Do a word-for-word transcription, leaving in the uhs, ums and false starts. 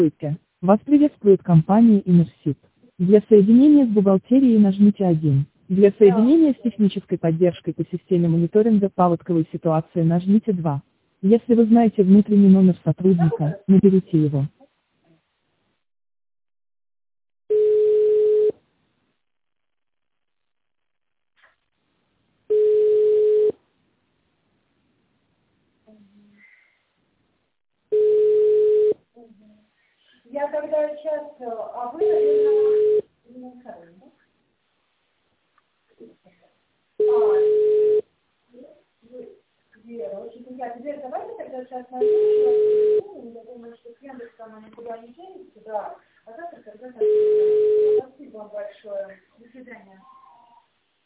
Здравствуйте. Вас приветствует компания Инерсит. Для соединения с бухгалтерией нажмите один. Для соединения с технической поддержкой по системе мониторинга паводковой ситуации нажмите два. Если вы знаете внутренний номер сотрудника, наберите его. Я когда участвовала, а вы, наверное, не знаю, да? А, вы, Вера, очень приятно. Вера, давайте тогда сейчас найдем, я думаю, что с Яндексом она никуда не денется, да. А завтра тогда... Спасибо вам большое. До свидания.